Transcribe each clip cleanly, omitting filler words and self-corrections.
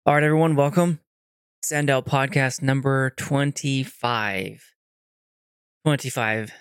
All right, everyone, welcome. Sandal podcast number 25. 25.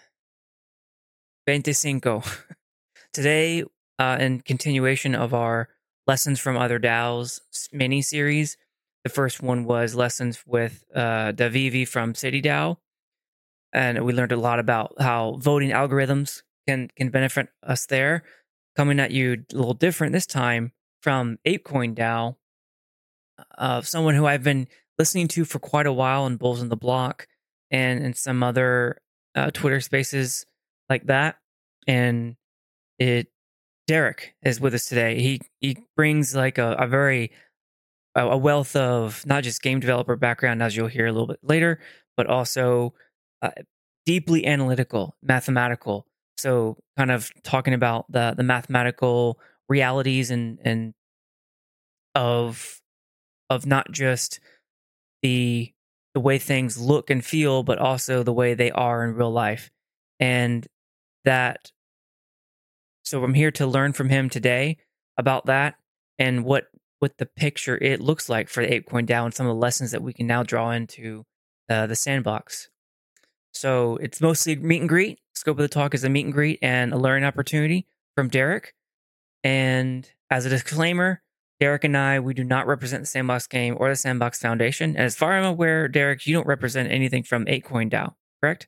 25. Today, in continuation of our Lessons from Other DAOs mini series, the first one was Lessons with Davivi from City DAO. And we learned a lot about how voting algorithms can benefit us there. Coming at you a little different this time from ApeCoin DAO, someone who I've been listening to for quite a while in Bulls in the Block and some other Twitter spaces like that. And Derek is with us today. He brings like a very a wealth of not just game developer background, as you'll hear a little bit later, but also deeply analytical, mathematical. So kind of talking about the mathematical realities and of not just the way things look and feel, but also the way they are in real life. And that, so I'm here to learn from him today about that and what the picture it looks like for the ApeCoin DAO and some of the lessons that we can now draw into the sandbox. So it's mostly meet and greet. Scope of the talk is a meet and greet and a learning opportunity from Derek. And as a disclaimer, Derek and I, we do not represent the Sandbox game or the Sandbox Foundation. And as far as I'm aware, Derek, you don't represent anything from ApeCoin DAO, correct?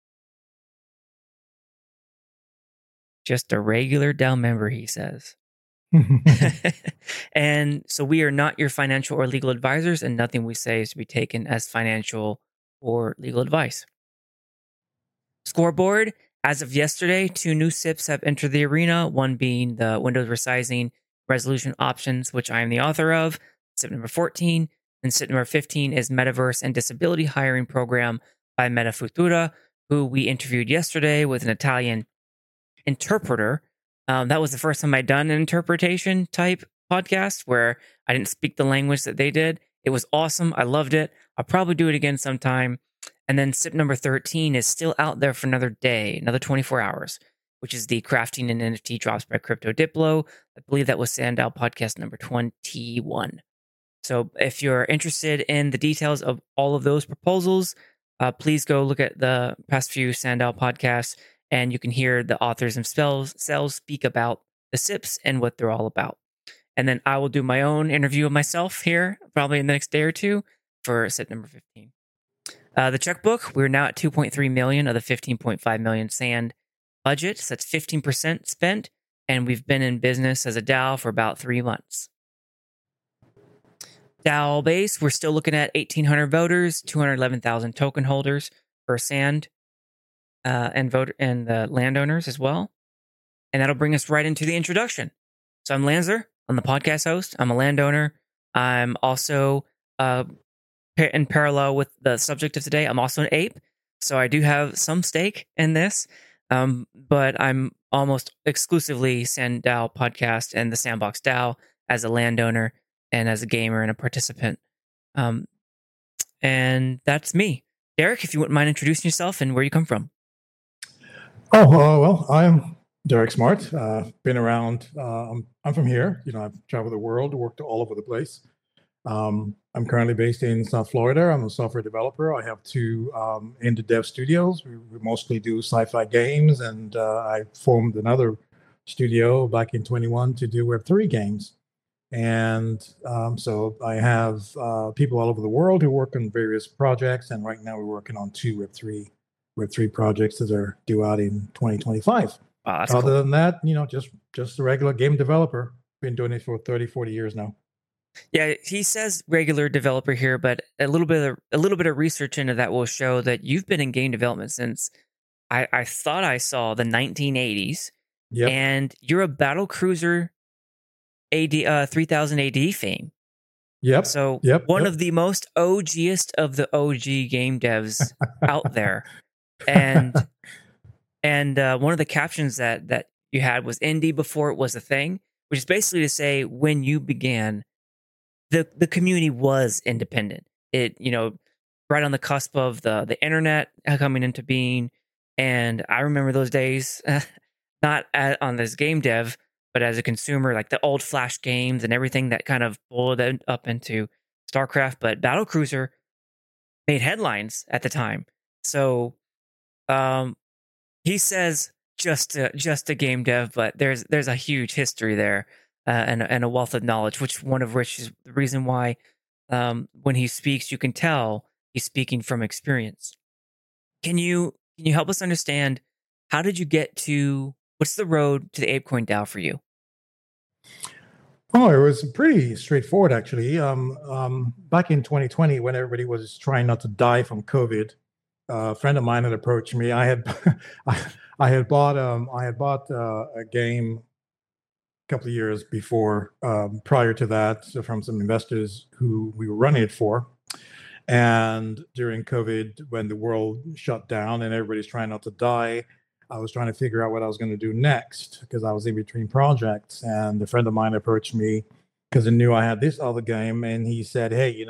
Just a regular DAO member, he says. And so we are not your financial or legal advisors, and nothing we say is to be taken as financial or legal advice. Scoreboard. As of yesterday, 2 new SIPs have entered the arena, one being the Windows Resizing Resolution Options, which I am the author of, SIP number 14. And SIP number 15 is Metaverse and Disability Hiring Program by Meta Futura, who we interviewed yesterday with an Italian interpreter. That was the first time I'd done an interpretation type podcast where I didn't speak the language that they did. It was awesome. I loved it. I'll probably do it again sometime. And then SIP number 13 is still out there for another day, another 24 hours, which is the Crafting and NFT Drops by Crypto Diplo. I believe that was Sandal podcast number 21. So if you're interested in the details of all of those proposals, please go look at the past few Sandal podcasts, and you can hear the authors themselves speak about the SIPs and what they're all about. And then I will do my own interview of myself here, probably in the next day or two, for SIP number 15. The checkbook, we're now at 2.3 million of the 15.5 million sand budget. So that's 15% spent. And we've been in business as a DAO for about 3 months. DAO base, we're still looking at 1,800 voters, 211,000 token holders for sand and the landowners as well. And that'll bring us right into the introduction. So I'm Lanzer. I'm the podcast host. I'm a landowner. I'm also in parallel with the subject of today, I'm also an ape, so I do have some stake in this, but I'm almost exclusively SandDAO podcast and the Sandbox DAO as a landowner and as a gamer and a participant. And that's me. Derek, if you wouldn't mind introducing yourself and where you come from. Well, I'm Derek Smart. Been around. I'm from here. I've traveled the world, worked all over the place. I'm currently based in South Florida. I'm a software developer. I have 2 indie dev studios. We mostly do sci-fi games, and I formed another studio back in 21 to do Web3 games. And so I have people all over the world who work on various projects, and right now we're working on 2 Web3 projects that are due out in 2025. Wow, Other than that, just a regular game developer. Been doing it for 30, 40 years now. Yeah, he says regular developer here, but a little bit of research into that will show that you've been in game development since I thought I saw the 1980s. Yep. And you're a battle cruiser AD 3000 AD fame. Yep. So one of the most OGest of the OG game devs out there. And one of the captions that you had was indie before it was a thing, which is basically to say when you began, the community was independent. It, right on the cusp of the internet coming into being. And I remember those days, not on this game dev, but as a consumer, like the old Flash games and everything that kind of boiled up into StarCraft, but Battlecruiser made headlines at the time. So he says just a game dev, but there's a huge history there, and a wealth of knowledge, one of which is the reason why when he speaks, you can tell he's speaking from experience. Can you help us understand, how did you get to, what's the road to the ApeCoin DAO for you? Oh, it was pretty straightforward, actually. Back in 2020, when everybody was trying not to die from COVID, a friend of mine had approached me. I had I had bought a game a couple of years before, prior to that, so from some investors who we were running it for. And during COVID, when the world shut down and everybody's trying not to die, I was trying to figure out what I was going to do next because I was in between projects. And a friend of mine approached me because he knew I had this other game, and he said, "Hey,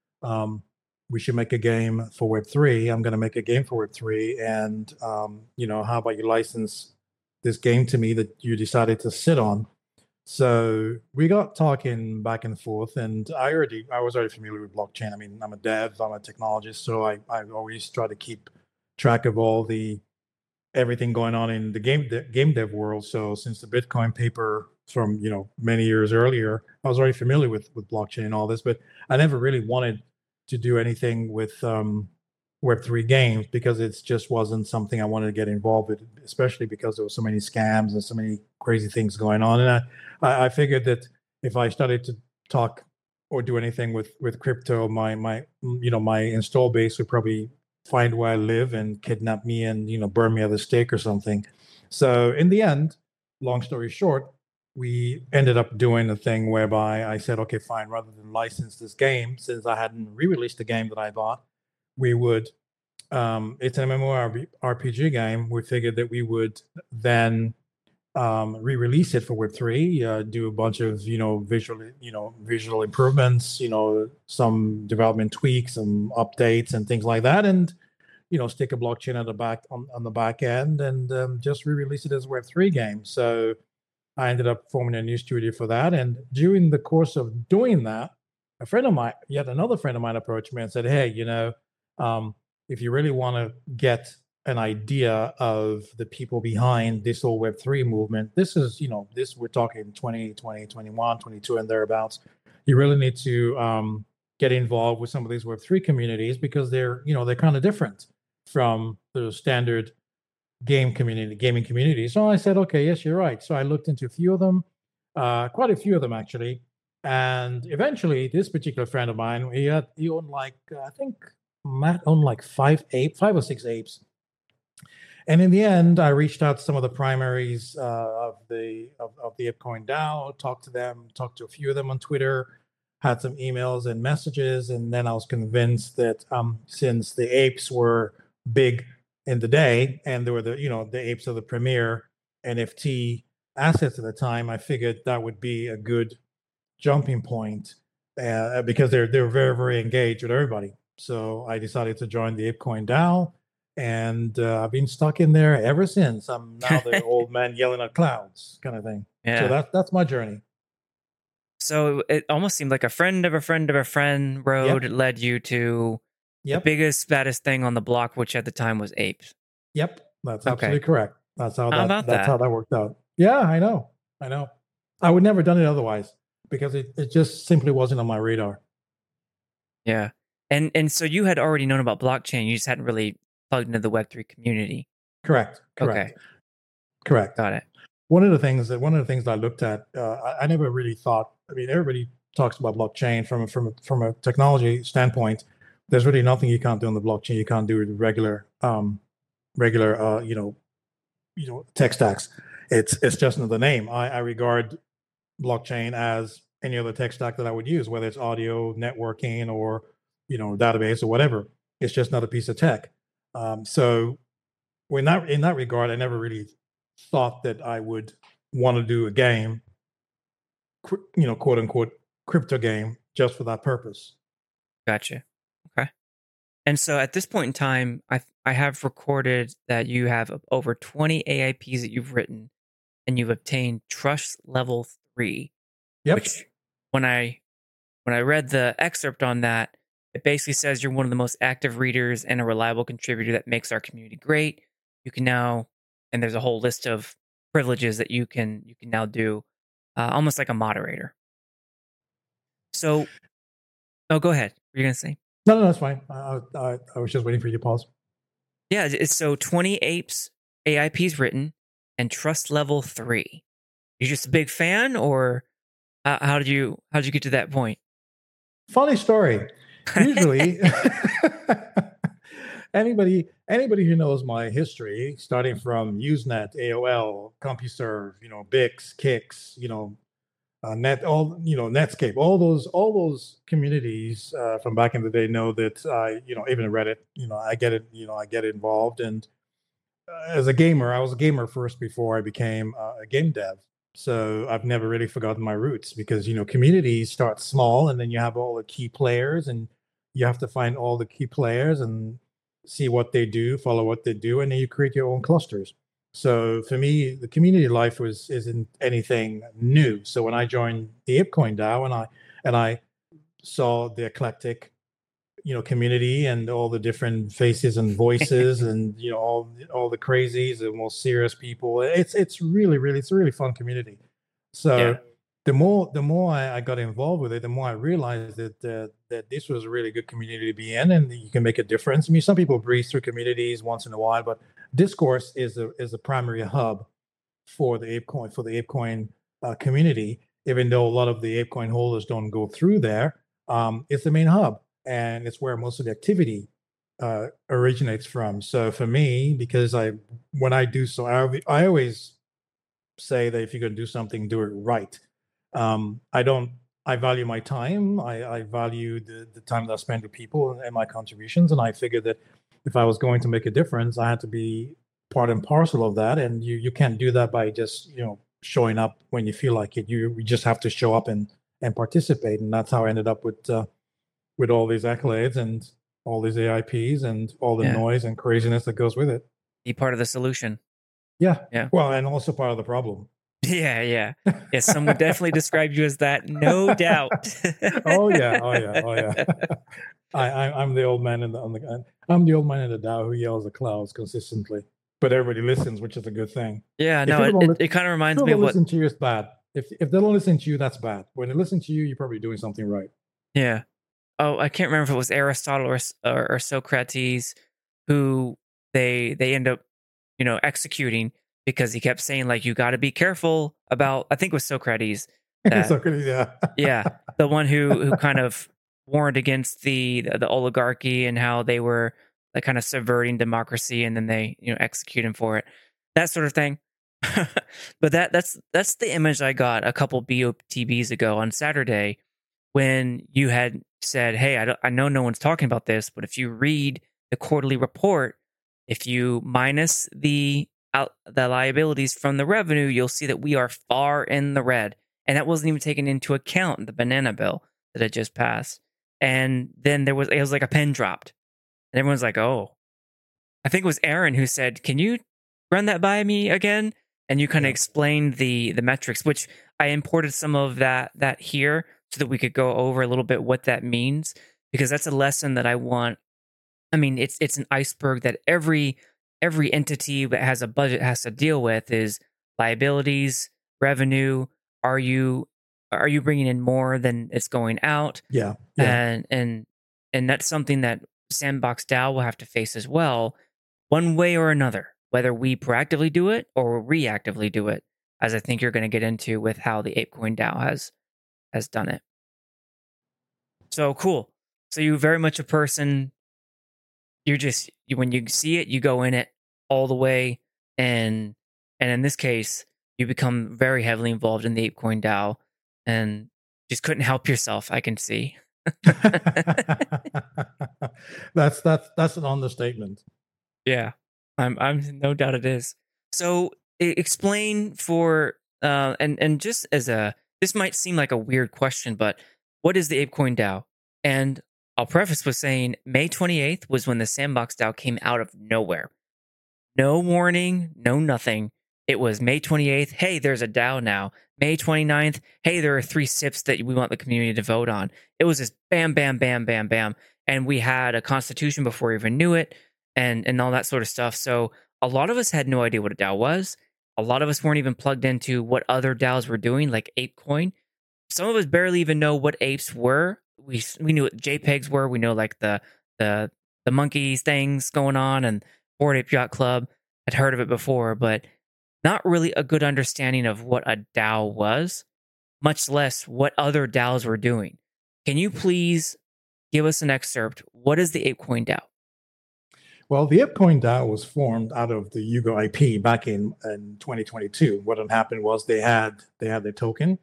we should make a game for Web3. I'm going to make a game for Web3, and how about you license this game to me that you decided to sit on?" So we got talking back and forth, and I was already familiar with blockchain. I mean, I'm a dev, I'm a technologist, so I always try to keep track of everything going on in the game dev world. So since the Bitcoin paper from many years earlier, I was already familiar with blockchain and all this, but I never really wanted to do anything with Web3 games because it just wasn't something I wanted to get involved with, especially because there were so many scams and so many crazy things going on. And I figured that if I started to talk or do anything with crypto, my install base would probably find where I live and kidnap me and burn me at the stake or something. So in the end, long story short, we ended up doing a thing whereby I said, okay, fine, rather than license this game, since I hadn't re-released the game that I bought, we would it's an MMORPG game. We figured that we would then re-release it for Web3, do a bunch of visual improvements, some development tweaks, some updates, and things like that, and stick a blockchain on the back end, and just re-release it as a Web3 game. So I ended up forming a new studio for that, and during the course of doing that, yet another friend of mine, approached me and said, "Hey, if you really want to get an idea of the people behind this whole Web3 movement, this is, we're talking 2020, 21, 22, and thereabouts. You really need to get involved with some of these Web3 communities because they're kind of different from the standard gaming community." So I said, okay, yes, you're right. So I looked into a few of them, quite a few of them actually. And eventually this particular friend of mine, he owned I think Matt owned like five or six apes. And in the end, I reached out to some of the primaries of the ApeCoin DAO, talked to a few of them on Twitter, had some emails and messages, and then I was convinced that since the apes were big in the day and they were the apes of the premier NFT assets at the time, I figured that would be a good jumping point because they're very, very engaged with everybody. So I decided to join the ApeCoin DAO, and I've been stuck in there ever since. I'm now the old man yelling at clouds kind of thing. Yeah. So that's my journey. So it almost seemed like a friend of a friend of a friend road. Yep. Led you to the biggest, baddest thing on the block, which at the time was apes. Yep, that's absolutely correct. That's how that worked out. Yeah, I know. I would never have done it otherwise because it just simply wasn't on my radar. Yeah. And so you had already known about blockchain, you just hadn't really plugged into the Web3 community. Correct. Okay. Correct. Got it. One of the things that I looked at, I never really thought. I mean, everybody talks about blockchain from a technology standpoint. There's really nothing you can't do on the blockchain. You can't do with regular tech stacks. It's just another name. I regard blockchain as any other tech stack that I would use, whether it's audio, networking, or database or whatever. It's just not a piece of tech. So in that regard, I never really thought that I would want to do a game, quote unquote, crypto game just for that purpose. Gotcha. Okay. And so at this point in time, I have recorded that you have over 20 AIPs that you've written, and you've obtained trust level 3. Yep. Which when I when I read the excerpt on that, it basically says you're one of the most active readers and a reliable contributor that makes our community great. You can now, and there's a whole list of privileges that you can now do, almost like a moderator. So, oh, go ahead. What are you gonna say? No, that's fine. I was just waiting for you to pause. Yeah, it's so 20 apes AIPs written and trust level 3. You're just a big fan, or how did you get to that point? Funny story. Usually, anybody who knows my history, starting from Usenet, AOL, CompuServe, Bix, Kix, Netscape, all those communities from back in the day know that even Reddit, I get it, I get involved. And as a gamer, I was a gamer first before I became a game dev. So I've never really forgotten my roots because communities start small, and then you have all the key players, and you have to find all the key players and see what they do, follow what they do, and then you create your own clusters. So for me, the community life isn't anything new. So when I joined the ApeCoin DAO and I saw the eclectic community and all the different faces and voices and all the crazies and most serious people, it's a really fun community. So Yeah. the more I got involved with it, the more I realized that this was a really good community to be in, and you can make a difference. I mean, some people breeze through communities once in a while, but Discourse is a primary hub for the ApeCoin community. Even though a lot of the ApeCoin holders don't go through there, it's the main hub, and it's where most of the activity originates from. So for me, because when I do so, I always say that if you're going to do something, do it right. I value my time. I value the time that I spend with people and my contributions. And I figured that if I was going to make a difference, I had to be part and parcel of that. And you can't do that by just, showing up when you feel like it. You just have to show up and participate. And that's how I ended up with all these accolades and all these AIPs and all the noise and craziness that goes with it. Be part of the solution. Yeah. Yeah. Well, and also part of the problem. Yeah. Some would definitely describe you as that, no doubt. Oh yeah. I'm the old man I'm the old man in the DAO who yells at clouds consistently, but everybody listens, which is a good thing. Yeah, no, it kind of reminds me of what. Listen to you is bad. If they don't listen to you, that's bad. When they listen to you, you're probably doing something right. Yeah. Oh, I can't remember if it was Aristotle or Socrates who they end up, executing because he kept saying, like, you got to be careful about. I think it was Socrates. Socrates, yeah. Yeah, the one who kind of warned against the oligarchy and how they were like kind of subverting democracy, and then they execute him for it, that sort of thing. But that's the image I got a couple BOTBs ago on Saturday when you had said, hey, I know no one's talking about this, but if you read the quarterly report, if you minus the liabilities from the revenue, you'll see that we are far in the red. And that wasn't even taken into account in the banana bill that had just passed. And then it was like a pen dropped. And everyone's like, oh. I think it was Aaron who said, can you run that by me again? And you kind of explained the metrics, which I imported some of that here so that we could go over a little bit what that means, because that's a lesson that I want. I mean, it's an iceberg that every entity that has a budget has to deal with is liabilities, revenue. Are you bringing in more than it's going out? Yeah. And that's something that Sandbox DAO will have to face as well, one way or another, whether we proactively do it or reactively do it, as I think you're going to get into with how the ApeCoin DAO has done it. So cool. So you're very much a person. When you see it, you go in it all the way, and in this case, you become very heavily involved in the ApeCoin DAO, and just couldn't help yourself. I can see. That's an understatement. Yeah, I'm no doubt it is. So explain for and just as this might seem like a weird question, but what is the ApeCoin DAO? And I'll preface with saying May 28th was when the Sandbox DAO came out of nowhere. No warning, no nothing. It was May 28th. Hey, there's a DAO now. May 29th. Hey, there are 3 SIPs that we want the community to vote on. It was just bam, bam, bam, bam, bam. And we had a constitution before we even knew it and all that sort of stuff. So a lot of us had no idea what a DAO was. A lot of us weren't even plugged into what other DAOs were doing, like ApeCoin. Some of us barely even know what apes were. We knew what JPEGs were. We know like the monkeys things going on and Bored Ape Yacht Club. I'd heard of it before, but not really a good understanding of what a DAO was, much less what other DAOs were doing. Can you please give us an excerpt? What is the ApeCoin DAO? Well, the ApeCoin DAO was formed out of the Yuga IP back in 2022. What had happened was they had their token,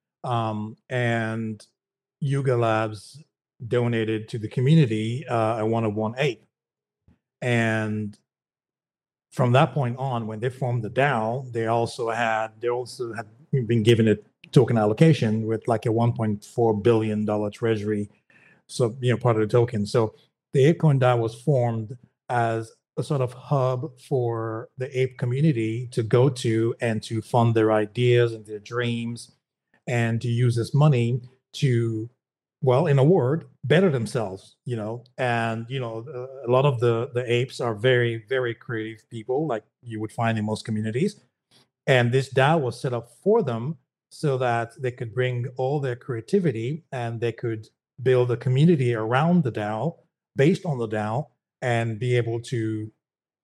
and Yuga Labs donated to the community a one-of-one ape. And from that point on, when they formed the DAO, they also had been given a token allocation with like a $1.4 billion treasury, so part of the token. So the ApeCoin DAO was formed as a sort of hub for the ape community to go to and to fund their ideas and their dreams, and to use this money to, well, in a word, better themselves, and a lot of the apes are very, very creative people, like you would find in most communities. And this DAO was set up for them so that they could bring all their creativity and they could build a community around the DAO, based on the DAO, and be able to,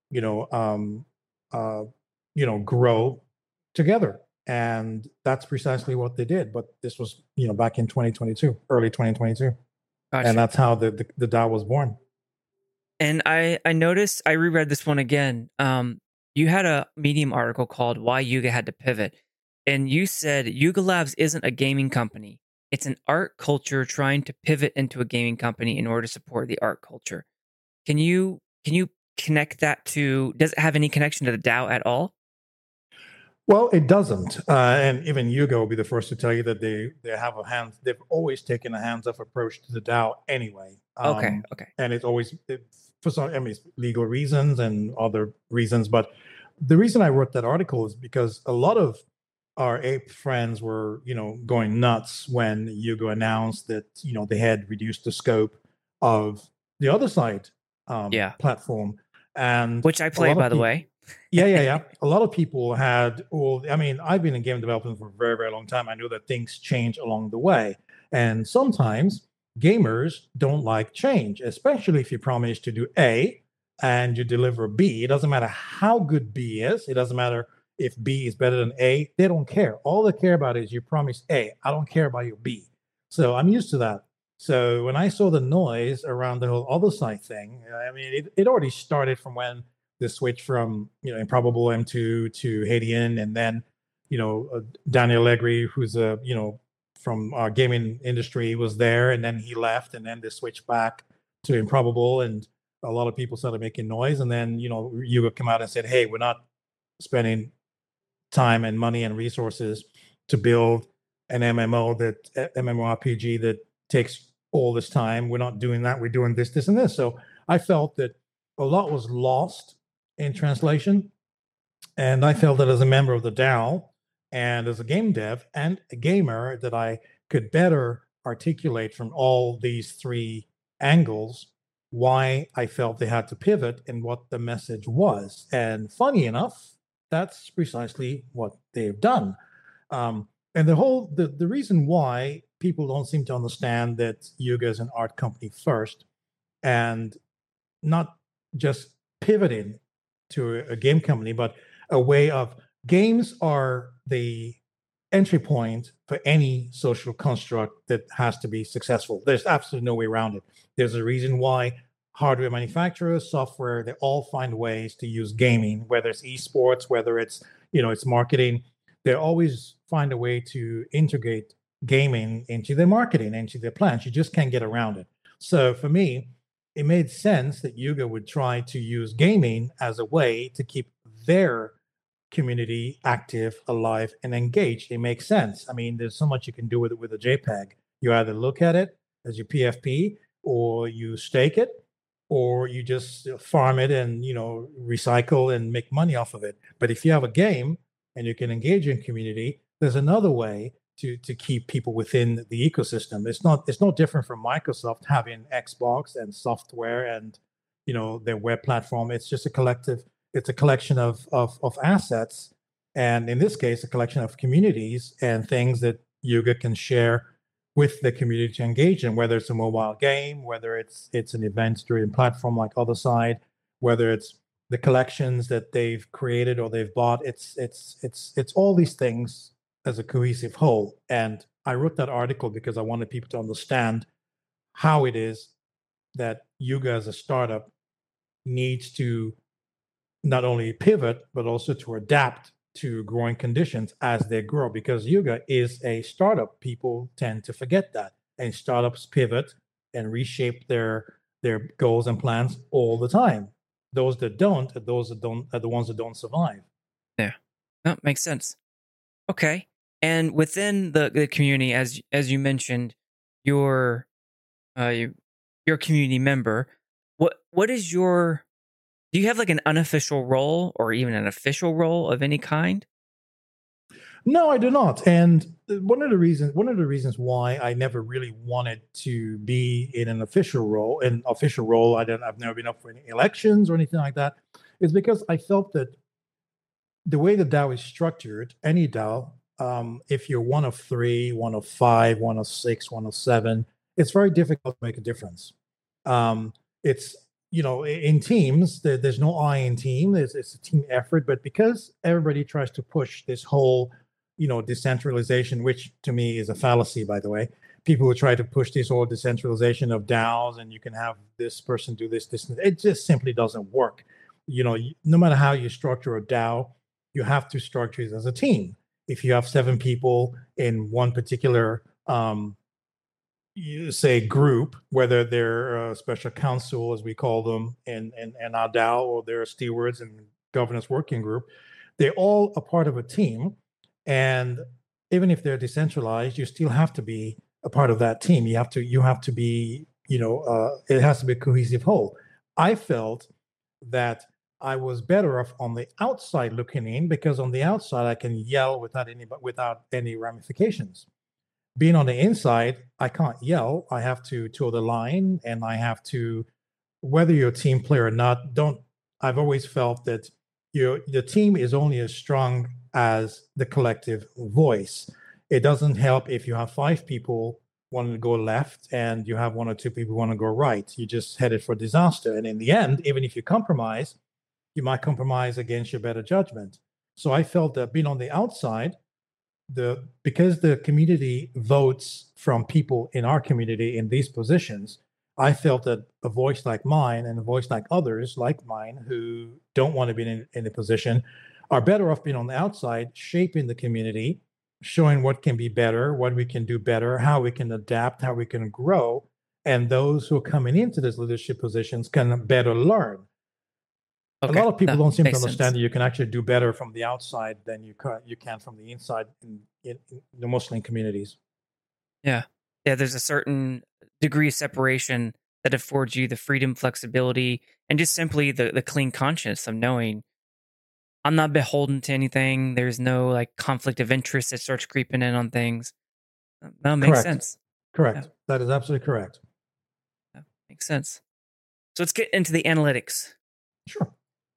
grow together. And that's precisely what they did. But this was, back in 2022, early 2022. Gotcha. And that's how the DAO was born. And I noticed, I reread this one again. You had a Medium article called Why Yuga Had to Pivot. And you said Yuga Labs isn't a gaming company. It's an art culture trying to pivot into a gaming company in order to support the art culture. Can you connect that to, does it have any connection to the DAO at all? Well, it doesn't, and even Yuga will be the first to tell you that they have they've always taken a hands-off approach to the DAO anyway. Okay. And it's always for some, it's legal reasons and other reasons. But the reason I wrote that article is because a lot of our ape friends were, going nuts when Yuga announced that they had reduced the scope of the other side platform, and which I play, by the way. Yeah. A lot of people had, I've been in game development for a very, very long time. I know that things change along the way. And sometimes gamers don't like change, especially if you promise to do A and you deliver B. It doesn't matter how good B is. It doesn't matter if B is better than A. They don't care. All they care about is you promise A. I don't care about your B. So I'm used to that. So when I saw the noise around the whole other side thing, it already started from when the switch from Improbable M2 to Hadean, and then Daniel Allegri, who's from our gaming industry, was there, and then he left, and then they switched back to Improbable, and a lot of people started making noise, and then Yuga came out and said, "Hey, we're not spending time and money and resources to build an MMORPG that takes all this time. We're not doing that. We're doing this, this, and this." So I felt that a lot was lost in translation. And I felt that as a member of the DAO and as a game dev and a gamer, that I could better articulate from all these three angles why I felt they had to pivot and what the message was. And funny enough, that's precisely what they've done. And the reason why people don't seem to understand that Yuga is an art company first and not just pivoting to a game company, but a way of, games are the entry point for any social construct that has to be successful. There's absolutely no way around it. There's a reason why hardware manufacturers, software, they all find ways to use gaming, whether it's esports, whether it's it's marketing. They always find a way to integrate gaming into their marketing, into their plans. You just can't get around it. So for me, it made sense that Yuga would try to use gaming as a way to keep their community active, alive, and engaged. It makes sense. There's so much you can do with it with a JPEG. You either look at it as your PFP, or you stake it, or you just farm it and recycle and make money off of it. But if you have a game, and you can engage in community, there's another way to keep people within the ecosystem. It's no different from Microsoft having Xbox and software and their web platform. It's just a collective. It's a collection of assets, and in this case, a collection of communities and things that Yuga can share with the community to engage in, whether it's a mobile game, whether it's an event-driven platform like Otherside, whether it's the collections that they've created or they've bought. It's all these things as a cohesive whole. And I wrote that article because I wanted people to understand how it is that Yuga as a startup needs to not only pivot, but also to adapt to growing conditions as they grow, because Yuga is a startup. People tend to forget that. And startups pivot and reshape their goals and plans all the time. Those that don't are the ones that don't survive. Yeah. That makes sense. Okay. And within the community, as you mentioned, your community member, what is your, do you have like an unofficial role or even an official role of any kind? No, I do not. And one of the reasons why I never really wanted to be in an official role, I've never been up for any elections or anything like that, is because I felt that the way the DAO is structured, any DAO, if you're one of three, one of five, one of six, one of seven, it's very difficult to make a difference. It's in teams, there's no I in team. It's a team effort, but because everybody tries to push this whole, decentralization, which to me is a fallacy, by the way. People who try to push this whole decentralization of DAOs, and you can have this person do this, it just simply doesn't work. No matter how you structure a DAO, you have to structure it as a team. If you have 7 people in one particular you say group, whether they're a special counsel, as we call them, and our DAO, or they're stewards and governance working group, they're all a part of a team. And even if they're decentralized, you still have to be a part of that team. You have to be, it has to be a cohesive whole. I felt that I was better off on the outside looking in, because on the outside I can yell without any ramifications. Being on the inside, I can't yell. I have to toe the line, and I have to, whether you're a team player or not, I've always felt that the team is only as strong as the collective voice. It doesn't help if you have 5 people wanting to go left and you have 1 or 2 people want to go right. You just headed for disaster. And in the end, even if you compromise, you might compromise against your better judgment. So I felt that being on the outside, because the community votes from people in our community in these positions, I felt that a voice like mine and a voice like others like mine who don't want to be in a position are better off being on the outside, shaping the community, showing what can be better, what we can do better, how we can adapt, how we can grow. And those who are coming into these leadership positions can better learn. Okay. A lot of people don't seem to understand that you can actually do better from the outside than you can from the inside in the Muslim communities. Yeah. There's a certain degree of separation that affords you the freedom, flexibility, and just simply the clean conscience of knowing I'm not beholden to anything. There's no like conflict of interest that starts creeping in on things. That makes sense. Correct. Yeah. That is absolutely correct. That makes sense. So let's get into the analytics. Sure.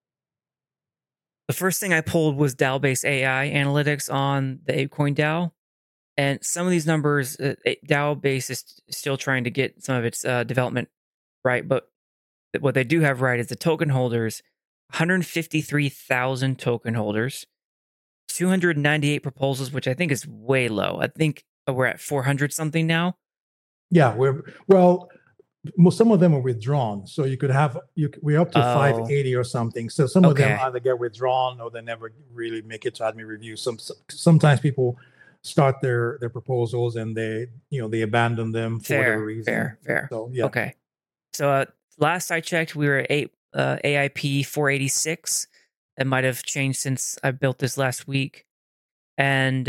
The first thing I pulled was DAO-based AI analytics on the ApeCoin DAO. And some of these numbers, DAO-based is still trying to get some of its development right. But what they do have right is the token holders, 153,000 token holders, 298 proposals, which I think is way low. I think we're at 400 something now. Yeah, some of them are withdrawn, so you could have we're up to 580 or something. So some of them either get withdrawn or they never really make it to admin review. Sometimes people start their proposals and they abandon them for whatever reason. Fair. So yeah. Okay. So last I checked, we were at AIP 486. It might have changed since I built this last week, and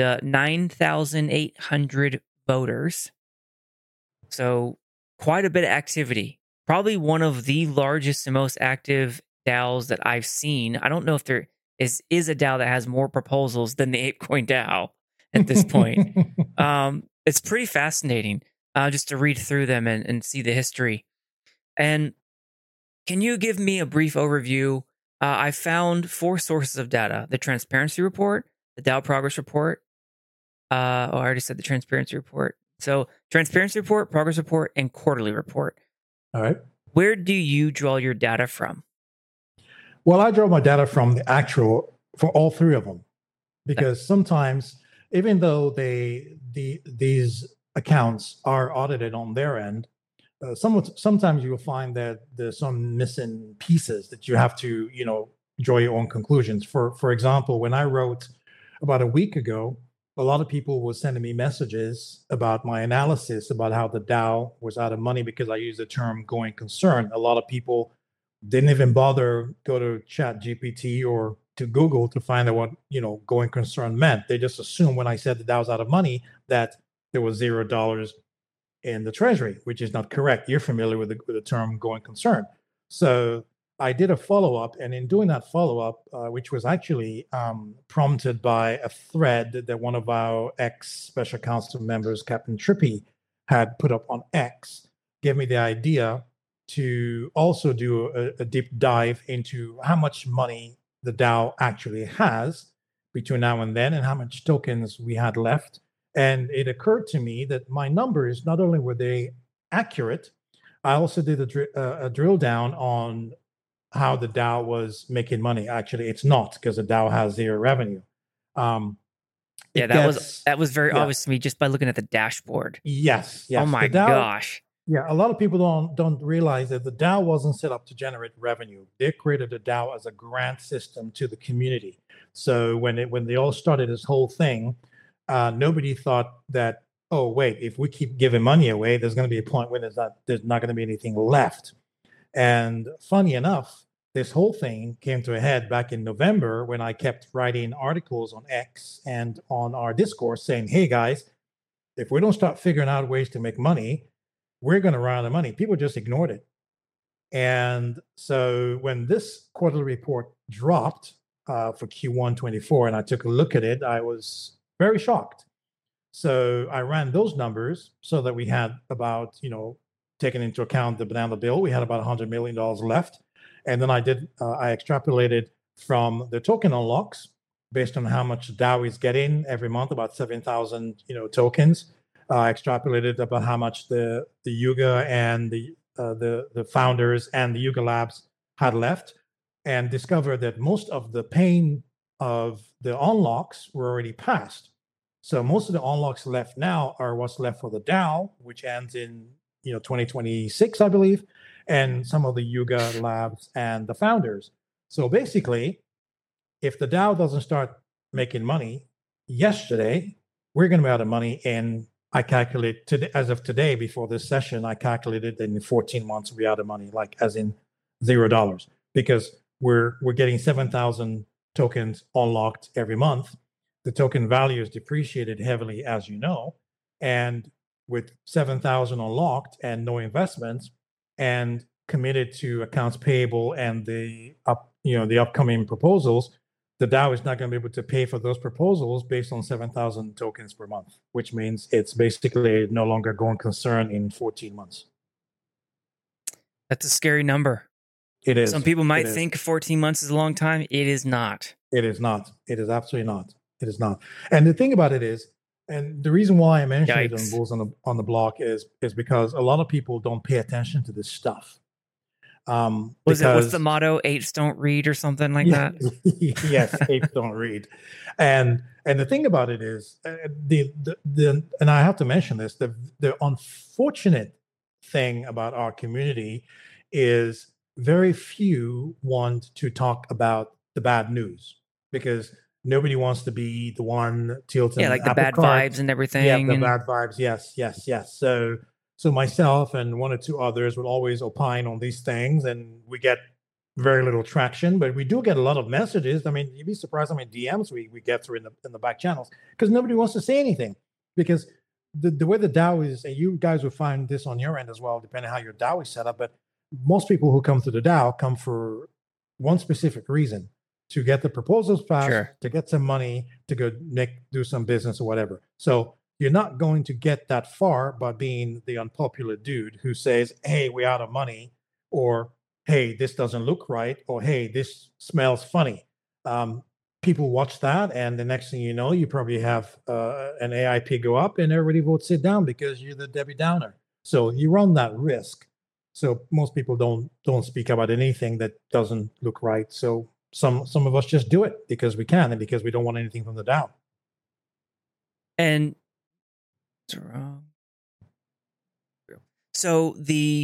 9,800 voters. So quite a bit of activity. Probably one of the largest and most active DAOs that I've seen. I don't know if is a DAO that has more proposals than the ApeCoin DAO at this point. It's pretty fascinating just to read through them and see the history. And can you give me a brief overview? I found 4 sources of data: the Transparency Report, the DAO Progress Report. I already said the Transparency Report. So Transparency Report, Progress Report, and Quarterly Report. All right. Where do you draw your data from? Well, I draw my data from the actual for all 3 of them, because sometimes, even though these accounts are audited on their end, sometimes you will find that there's some missing pieces that you have to, draw your own conclusions. For example, when I wrote about a week ago, a lot of people were sending me messages about my analysis about how the DAO was out of money because I used the term going concern. A lot of people didn't even bother go to Chat GPT or to Google to find out what going concern meant. They just assumed when I said the DAO's out of money that there was $0 in the treasury, which is not correct. You're familiar with the term going concern. So I did a follow-up, and in doing that follow-up, which was actually prompted by a thread that one of our ex-special counsel members, Captain Trippy, had put up on X, gave me the idea to also do a deep dive into how much money the DAO actually has between now and then and how much tokens we had left. And it occurred to me that my numbers, not only were they accurate, I also did a drill down on how the DAO was making money. Actually, it's not, because the DAO has 0 revenue. That was very obvious to me just by looking at the dashboard. Yes. Oh my gosh. Yeah, a lot of people don't realize that the DAO wasn't set up to generate revenue. They created the DAO as a grant system to the community. So when they all started this whole thing, nobody thought that, oh wait, if we keep giving money away, there's going to be a point when there's not going to be anything left. And funny enough, this whole thing came to a head back in November when I kept writing articles on X and on our Discord saying, hey guys, if we don't start figuring out ways to make money, we're going to run out of money. People just ignored it. And so when this quarterly report dropped for Q1 24, and I took a look at it, I was very shocked. So I ran those numbers so that we had about, taking into account the banana bill, we had about $100 million left. And then I extrapolated from the token unlocks based on how much DAO is getting every month, about 7,000, tokens. I extrapolated about how much the Yuga and the founders and the Yuga Labs had left, and discovered that most of the pain of the unlocks were already passed. So most of the unlocks left now are what's left for the DAO, which ends in 2026, I believe, and some of the Yuga Labs and the founders. So basically, if the DAO doesn't start making money yesterday, we're going to be out of money. And I calculate today, as of today, before this session, I calculated that in 14 months we'll be out of money, like as in $0, because we're getting 7,000 tokens unlocked every month. The token value is depreciated heavily, as you know, and with 7,000 unlocked and no investments and committed to accounts payable and the upcoming proposals, the DAO is not going to be able to pay for those proposals based on 7,000 tokens per month, which means it's basically no longer going concern in 14 months. That's a scary number. It is. Some people might think 14 months is a long time. It is not. It is not. It is absolutely not. It is not. And the thing about it is, and the reason why I mentioned it on Bulls on the Block is because a lot of people don't pay attention to this stuff. What's the motto? Apes don't read, or something like that? Yes, apes don't read. And the thing about it is, and I have to mention this, the unfortunate thing about our community is very few want to talk about the bad news, because nobody wants to be the one tilting. Yeah, like the bad vibes and everything. Yeah, the bad vibes. Yes. So myself and 1 or 2 others will always opine on these things, and we get very little traction, but we do get a lot of messages. I mean, you'd be surprised how many DMs we get through in the back channels, because nobody wants to say anything. Because the way the DAO is, and you guys will find this on your end as well, depending on how your DAO is set up, but most people who come to the DAO come for one specific reason: to get the proposals passed, Sure. to get some money, to go do some business or whatever. So you're not going to get that far by being the unpopular dude who says, hey, we're out of money, or hey, this doesn't look right, or hey, this smells funny. People watch that, and the next thing you know, you probably have an AIP go up, and everybody votes sit down because you're the Debbie Downer. So you run that risk. So most people don't speak about anything that doesn't look right. So some of us just do it because we can and because we don't want anything from the Dow. And it's wrong. So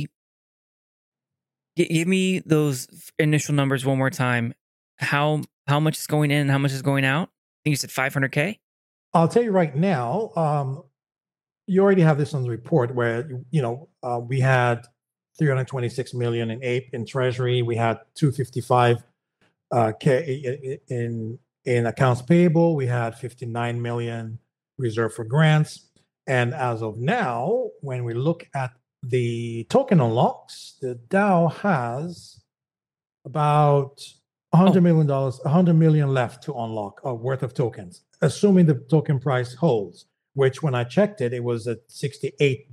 give me those initial numbers one more time. How much is going in and how much is going out? I think you said 500K. I'll tell you right now. You already have this on the report where we had 326 million in APE in Treasury. We had 255 K in accounts payable. We had 59 million reserved for grants. And as of now, when we look at the token unlocks, the Dow has about $100 million, $100 million left to unlock worth of tokens, assuming the token price holds. Which, when I checked it, it was at $68,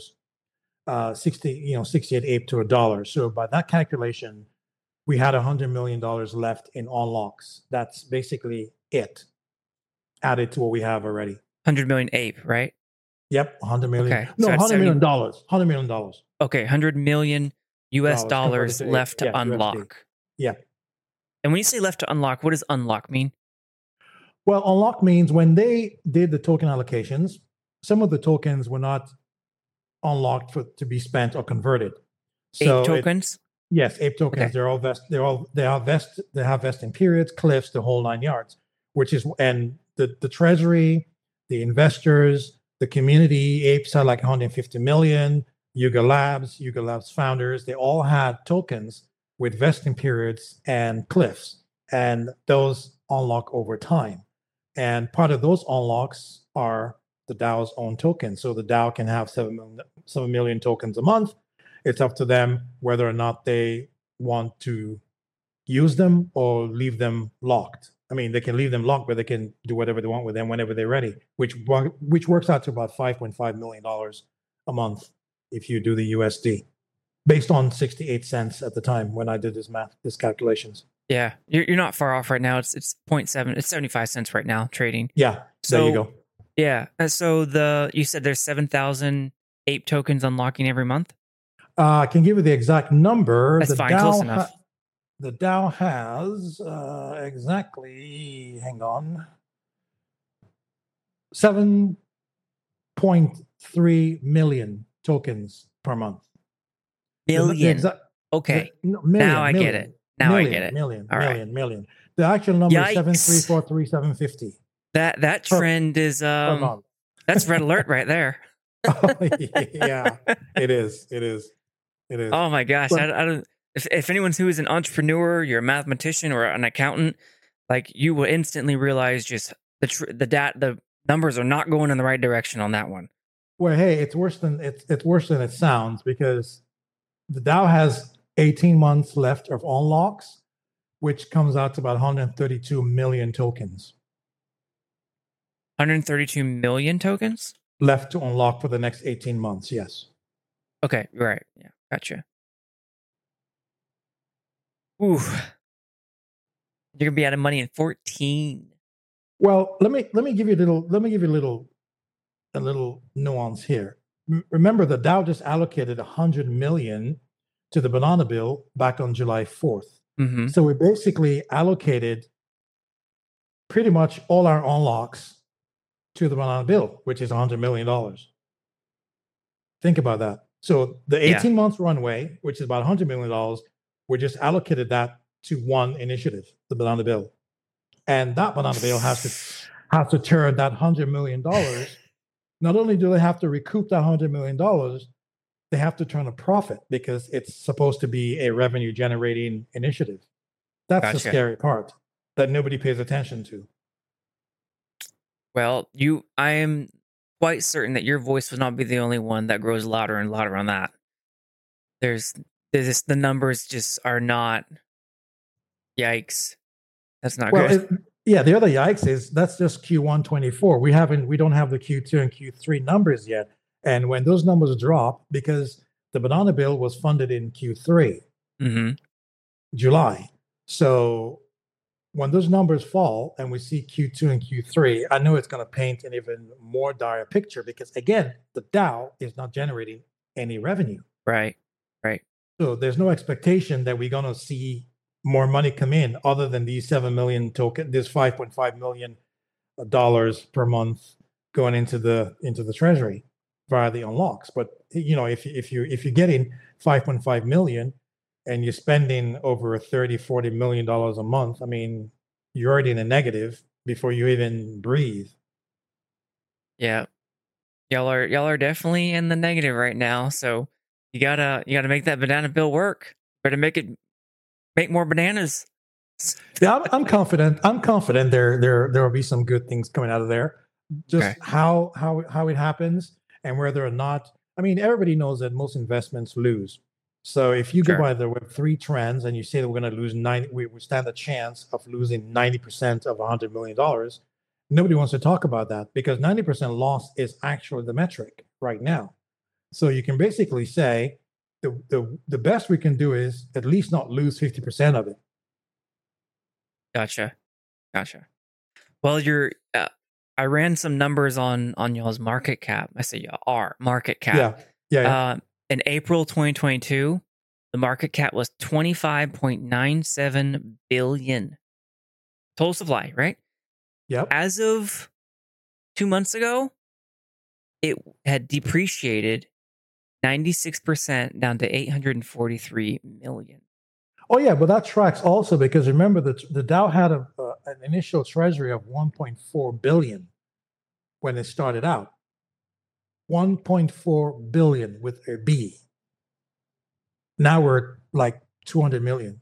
68 APE to $1. So by that calculation, we had $100 million left in unlocks. That's basically it, added to what we have already. 100 million APE, right? Yep, 100 million. Okay, No, so $100 million. $100 million. Okay, 100 million US dollars left to unlock. USD. Yeah. And when you say left to unlock, what does unlock mean? Well, unlock means when they did the token allocations, some of the tokens were not unlocked to be spent or converted. So APE tokens? Yes, APE tokens. Okay. They're all they have vesting periods, cliffs, the whole 9 yards. And the treasury, the investors, the community, apes had like 150 million. Yuga Labs founders, they all had tokens with vesting periods and cliffs, and those unlock over time. And part of those unlocks are the DAO's own tokens. So the DAO can have 7 million tokens a month. It's up to them whether or not they want to use them or leave them locked. I mean, they can leave them locked, but they can do whatever they want with them whenever they're ready, which works out to about $5.5 million a month if you do the USD, based on 68 cents at the time when I did this calculations. Yeah, you're not far off right now. It's 0.7. It's 75 cents right now trading. Yeah, so, there you go. Yeah. So you said there's 7,000 APE tokens unlocking every month? I can give you the exact number. That's fine, close enough. The DAO has exactly, hang on, 7.3 million tokens per month. Million. Okay. Now I get it. Million. The actual number is 7343750. That trend is that's red alert right there. Yeah, it is. Oh my gosh! I don't. If anyone who is an entrepreneur, you're a mathematician or an accountant, like you will instantly realize just the numbers are not going in the right direction on that one. Well, hey, it's worse than it sounds, because the DAO has 18 months left of unlocks, which comes out to about 132 million tokens. 132 million tokens left to unlock for the next 18 months. Yes. Okay. Right. Yeah. Gotcha. Ooh. You're gonna be out of money in 14. Well, let me give you a little nuance here. Remember, the DAO just allocated 100 million to the banana bill back on July 4th. Mm-hmm. So we basically allocated pretty much all our unlocks to the banana bill, which is $100 million. Think about that. So the 18 months runway, which is about $100 million, we just allocated that to one initiative, the banana bill. And that banana bill has to turn that $100 million. Not only do they have to recoup that $100 million, they have to turn a profit, because it's supposed to be a revenue generating initiative. That's the scary part that nobody pays attention to. Well, I am quite certain that your voice will not be the only one that grows louder and louder on that. The numbers just are not. Yikes. That's not Well, good. yeah, the other yikes is that's just Q1 24. We don't have the Q2 and Q3 numbers yet. And when those numbers drop, because the banana bill was funded in Q3, Mm-hmm. July. So when those numbers fall and we see Q2 and Q3, I know it's going to paint an even more dire picture because, again, the Dow is not generating any revenue. Right. Right. So there's no expectation that we're going to see more money come in other than these 7 million token, this $5.5 million per month going into the treasury via the unlocks. But if you're getting 5.5 million and you're spending over 30-40 million dollars a month, I mean, you're already in a negative before you even breathe. Yeah. Y'all are definitely in the negative right now. So you gotta make that banana bill work. Better make more bananas. Yeah, I'm confident there will be some good things coming out of there. Just Okay. how it happens and whether or not. I mean, everybody knows that most investments lose. So if you go Sure. by the Web3 trends and you say that we're going to lose 90, we stand a chance of losing 90% of $100 million. Nobody wants to talk about that because 90% loss is actually the metric right now. So you can basically say the best we can do is at least not lose 50% of it. Gotcha. Well, I ran some numbers on y'all's market cap. I say y'all are market cap. Yeah. In April 2022, the market cap was 25.97 billion total supply. Right. Yep. As of 2 months ago, it had depreciated 96% down to 843 million. Oh yeah, but that tracks also because remember that the Dow had an initial treasury of 1.4 billion when it started out. 1.4 billion with a B. Now we're like 200 million.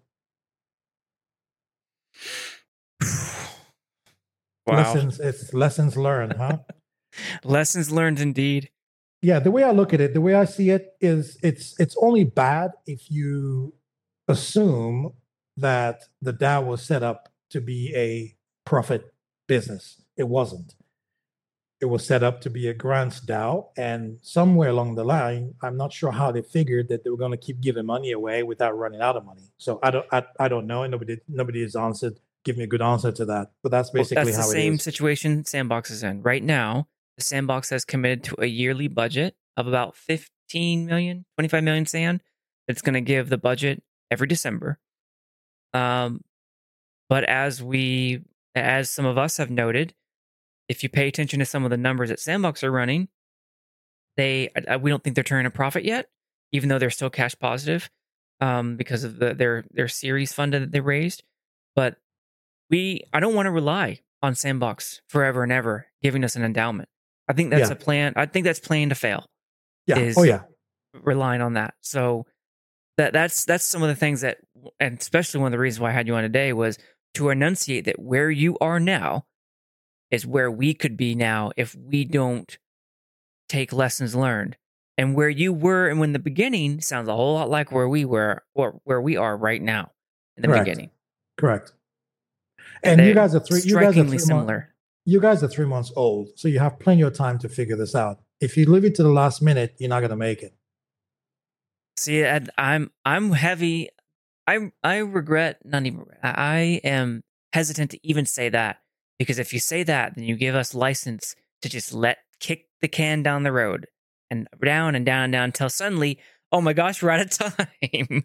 Wow. It's lessons learned, huh? Lessons learned indeed. Yeah, the way I look at it, the way I see it is it's only bad if you assume that the Dow was set up to be a profit business. It wasn't. It was set up to be a grants DAO, and somewhere along the line, I'm not sure how they figured that they were going to keep giving money away without running out of money. So I don't know, and nobody has answered, give me a good answer to that. But that's Well, basically that's the how it same is. situation Sandbox is in. Right now, the Sandbox has committed to a yearly budget of about 15 million, 25 million sand. It's going to give the budget every December. But as some of us have noted, if you pay attention to some of the numbers that Sandbox are running, we don't think they're turning a profit yet, even though they're still cash positive because of their series fund that they raised. But I don't want to rely on Sandbox forever and ever giving us an endowment. I think that's Yeah. a plan. I think that's planning to fail. Yeah. Oh yeah. Relying on that. So that's some of the things that, and especially one of the reasons why I had you on today was to enunciate that where you are now is where we could be now if we don't take lessons learned. And where you were and when the beginning sounds a whole lot like where we were or where we are right now in the beginning. Correct. And you guys are strikingly similar. You guys are 3 months old, so you have plenty of time to figure this out. If you leave it to the last minute, you're not going to make it. See, I'm heavy. I regret, not even regret. I am hesitant to even say that because if you say that, then you give us license to just kick the can down the road and down and down and down until suddenly, oh my gosh, we're out of time.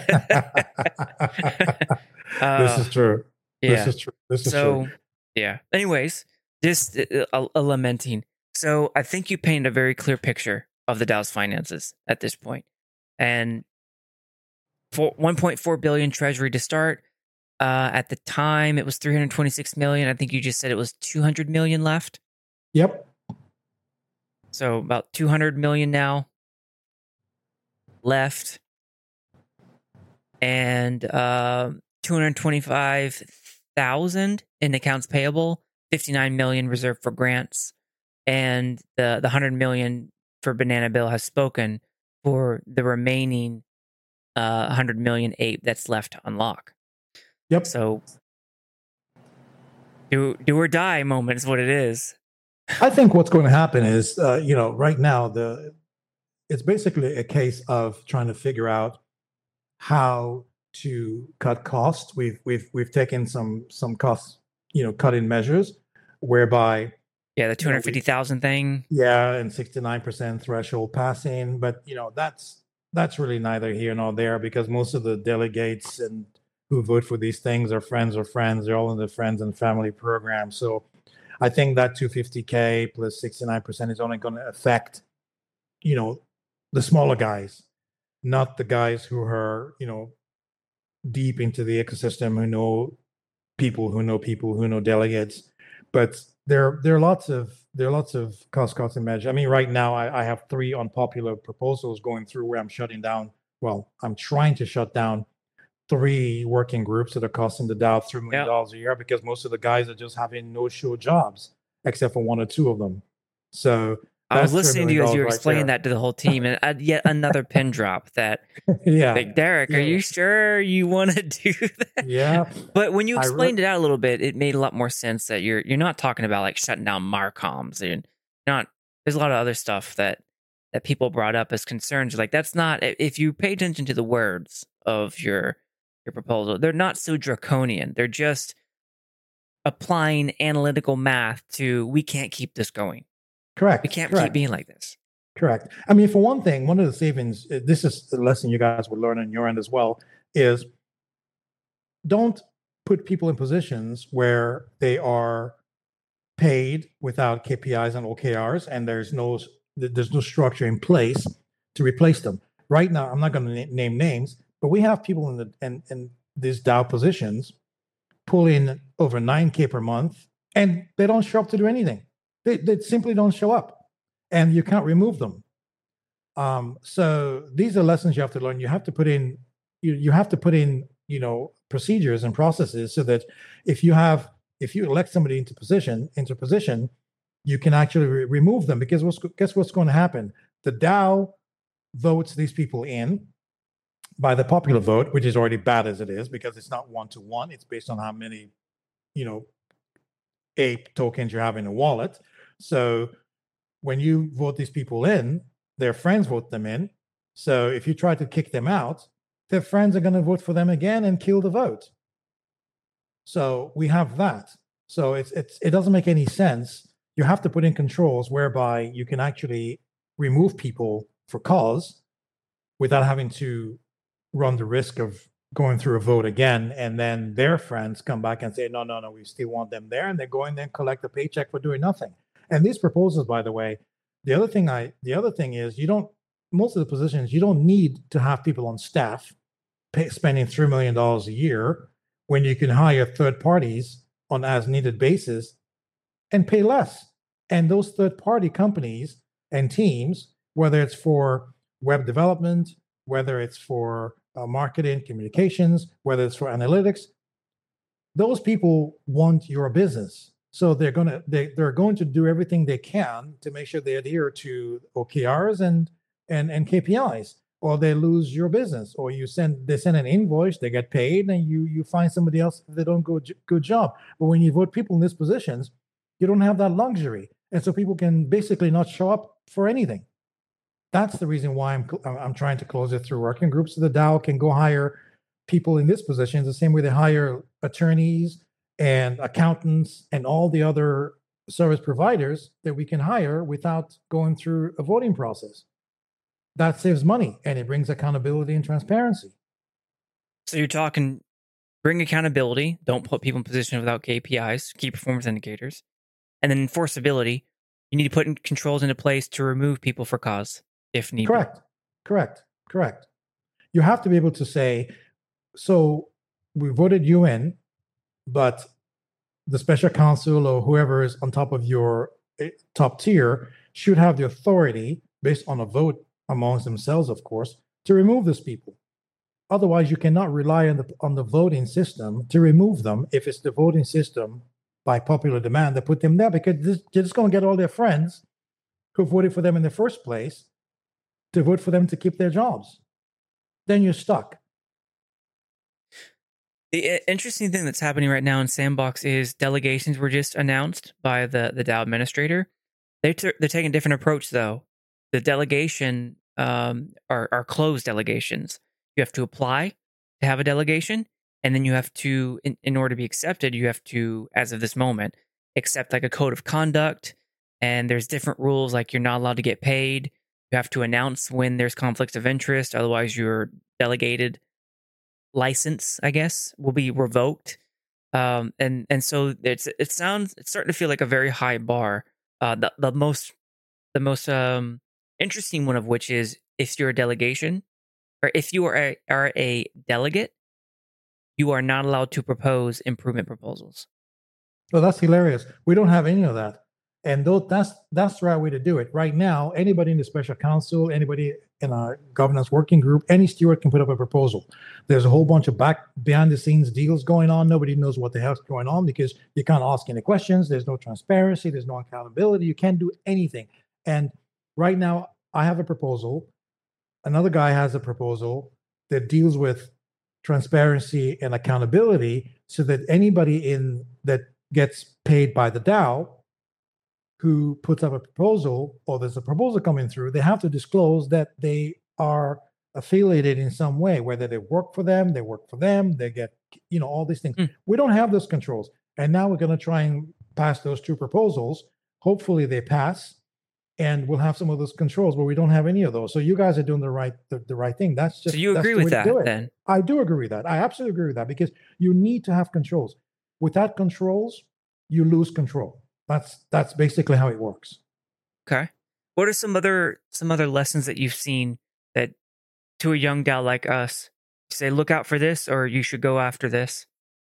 This is true. Yeah. This is true. Yeah. Anyways, just a lamenting. So I think you paint a very clear picture of the DAO's finances at this point. And for 1.4 billion treasury to start. At the time, it was 326 million. I think you just said it was 200 million left. Yep. So about 200 million now left, and 225,000 in accounts payable, 59 million reserved for grants, and the 100 million for Banana Bill has spoken for the remaining 100 million ape that's left to unlock. Yep. So Do or die moment is what it is. I think what's going to happen is, right now, it's basically a case of trying to figure out how to cut costs. We've taken some cost, cutting measures whereby, Yeah, the 250,000 thing. yeah, and 69% threshold passing, but that's really neither here nor there, because most of the delegates and who vote for these things are friends of friends. They're all in the friends and family program. So I think that 250K plus 69% is only going to affect, the smaller guys, not the guys who are, deep into the ecosystem, who know people, who know delegates. But there are lots of cost cutting measures. I mean, right now I have 3 unpopular proposals going through where I'm shutting down. Well, I'm trying to shut down 3 working groups that are costing the Dow $3 million a year, because most of the guys are just having no-show jobs, except for 1 or 2 of them. So I was that's $3 listening to you as you were right explaining there. that to the whole team, and yet another pin drop that, Yeah. like, Derek, are you sure you want to do that? Yeah. But when you explained it out a little bit, it made a lot more sense that you're not talking about like shutting down Marcoms, and not. There's a lot of other stuff that people brought up as concerns. Like, that's not, if you pay attention to the words of your proposal, they're not so draconian. They're just applying analytical math to, we can't keep this going. Correct. We can't keep being like this. Correct. I mean, for one thing, one of the savings, this is the lesson you guys would learn on your end as well, is don't put people in positions where they are paid without KPIs and OKRs, and there's no structure in place to replace them. Right now, I'm not going to name names, but we have people in these Dow positions pulling over 9K per month, and they don't show up to do anything. They simply don't show up, and you can't remove them. So these are lessons you have to learn. You have to put in, procedures and processes, so that if you elect somebody into position, you can actually remove them. Because guess what's going to happen? The Dow votes these people in by the popular vote, which is already bad as it is, because it's not 1-to-1. It's based on how many, ape tokens you have in a wallet. So when you vote these people in, their friends vote them in. So if you try to kick them out, their friends are going to vote for them again and kill the vote. So we have that. So it doesn't make any sense. You have to put in controls whereby you can actually remove people for cause without having to run the risk of going through a vote again, and then their friends come back and say, no, we still want them there, and they go in there and collect a paycheck for doing nothing. And these proposals, by the way, the other thing is, most of the positions, you don't need to have people on staff spending $3 million a year, when you can hire third parties on as needed basis and pay less. And those third party companies and teams, whether it's for web development, whether it's for marketing, communications, whether it's for analytics, those people want your business. So they're going to do everything they can to make sure they adhere to OKRs and KPIs, or they lose your business, or they send an invoice, they get paid, and you find somebody else if they don't go good job. But when you vote people in these positions, you don't have that luxury, and so people can basically not show up for anything. That's the reason why I'm trying to close it through working groups, so the Dow can go hire people in these positions the same way they hire attorneys and accountants and all the other service providers that we can hire without going through a voting process. That saves money, and it brings accountability and transparency. So you're talking, bring accountability, don't put people in positions without KPIs, key performance indicators, and then enforceability. You need to put controls into place to remove people for cause, if needed. Correct. You have to be able to say, so we voted you in, but the special counsel or whoever is on top of your top tier should have the authority, based on a vote amongst themselves, of course, to remove these people. Otherwise, you cannot rely on the voting system to remove them. If it's the voting system by popular demand that put them there, because they're just going to get all their friends who voted for them in the first place to vote for them to keep their jobs. Then you're stuck. The interesting thing that's happening right now in Sandbox is delegations were just announced by the DAO administrator. They're taking a different approach though. The delegation are closed delegations. You have to apply to have a delegation, and then you have to, in order to be accepted, you have to, as of this moment, accept like a code of conduct. And there's different rules, like you're not allowed to get paid. You have to announce when there's conflicts of interest, otherwise your delegated license, I guess, will be revoked. And so it's starting to feel like a very high bar. The most interesting one of which is if you're a delegation, or if you are a delegate, you are not allowed to propose improvement proposals. Well, that's hilarious. We don't have any of that. And that's the right way to do it. Right now, anybody in the special council, anybody in a governance working group, any steward can put up a proposal. There's a whole bunch of behind the scenes deals going on. Nobody knows what the hell's going on because you can't ask any questions. There's no transparency. There's no accountability. You can't do anything. And right now, I have a proposal. Another guy has a proposal that deals with transparency and accountability so that anybody that gets paid by the DAO who puts up a proposal, or there's a proposal coming through, they have to disclose that they are affiliated in some way, whether they work for them, they get, all these things. We don't have those controls. And now we're going to try and pass those two proposals. Hopefully they pass, and we'll have some of those controls, but we don't have any of those. So you guys are doing the right thing. That's just, so you agree with that then? I do agree with that. I absolutely agree with that, because you need to have controls. Without controls, you lose control. That's basically how it works. Okay. What are some other lessons that you've seen that, to a young DAO like us, say look out for this, or you should go after this?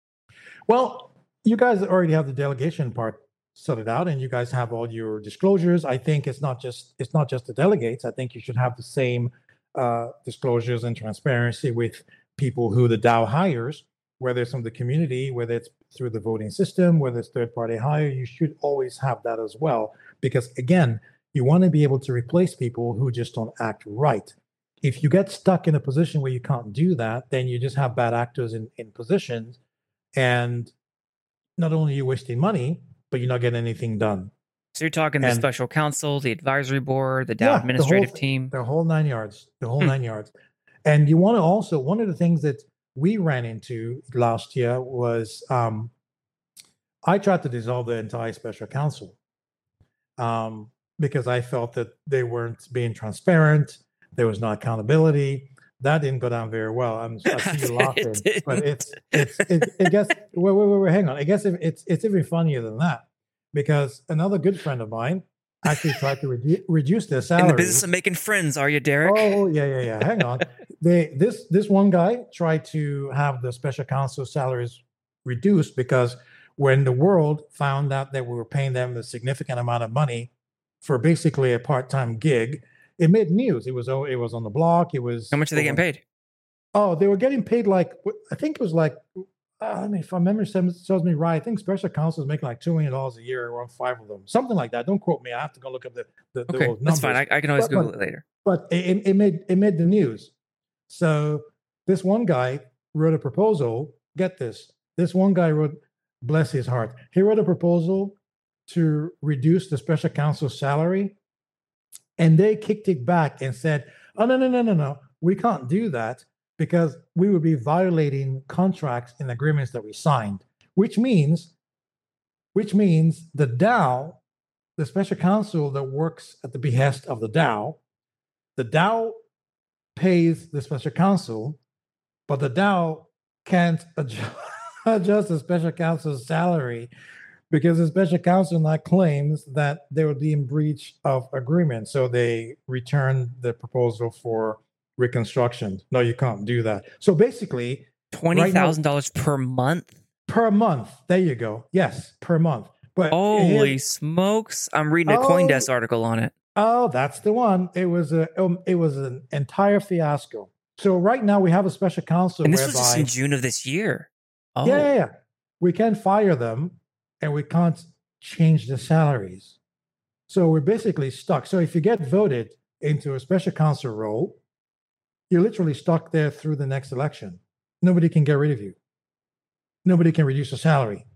Well, you guys already have the delegation part sorted out, and you guys have all your disclosures. I think it's not just the delegates. I think you should have the same disclosures and transparency with people who the DAO hires, whether it's from the community, whether it's through the voting system, whether it's third-party hire. You should always have that as well, because again, you want to be able to replace people who just don't act right. If you get stuck in a position where you can't do that, then you just have bad actors in positions, and not only are you wasting money, but you're not getting anything done. So you're talking the special counsel, the advisory board, the DAO administrative team. The whole 9 yards. The whole 9 yards. And you want to also, one of the things that we ran into last year was I tried to dissolve the entire special council because I felt that they weren't being transparent. There was no accountability. That didn't go down very well. I see you laughing, but it gets. Wait, hang on. I guess it's even funnier than that, because another good friend of mine actually tried to reduce their salary. In the business of making friends, are you, Derek? Oh, yeah. Hang on. This one guy tried to have the special counsel salaries reduced, because when the world found out that we were paying them a significant amount of money for basically a part-time gig, it made news. It was on the block. It was. How much are they getting paid? Oh, they were getting paid like, I think it was like, if my memory serves me right, I think special counsel is making like $2 million a year, around 5 of them, something like that. Don't quote me. I have to go look up the okay, old numbers. That's fine. I can always Google it later. But it made the news. So this one guy wrote a proposal. Get this. This one guy wrote, bless his heart, he wrote a proposal to reduce the special counsel's salary. And they kicked it back and said, oh, no. We can't do that, because we would be violating contracts and agreements that we signed, which means the DAO, the special counsel that works at the behest of the DAO pays the special counsel, but the DAO can't adjust the special counsel's salary, because the special counsel now claims that they would be in breach of agreement. So they returned the proposal for reconstruction. No, you can't do that. So basically, $20,000 per month? Per month. There you go. Yes, per month. But holy smokes. I'm reading a CoinDesk article on it. Oh, that's the one. It was an entire fiasco. So right now we have a special counsel. And this was just in June of this year. Oh. Yeah. We can't fire them, and we can't change the salaries. So we're basically stuck. So if you get voted into a special counsel role, you're literally stuck there through the next election. Nobody can get rid of you. nobody can reduce the salary.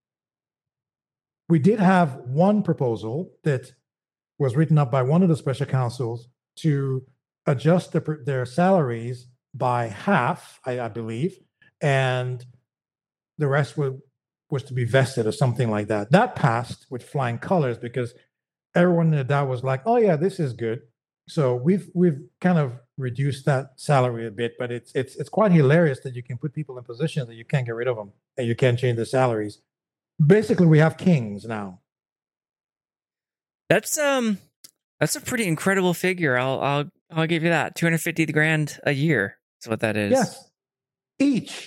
We did have one proposal that was written up by one of the special counsels to adjust their salaries by half, I believe, and the rest was to be vested or something like that. That passed with flying colors because everyone in the DAO was like, "Oh yeah, this is good." So we've kind of reduced that salary a bit, but it's quite hilarious that you can put people in positions that you can't get rid of them and you can't change the salaries. Basically, we have kings now. That's a pretty incredible figure. I'll give you that. 250 grand a year is what that is. Yes, each.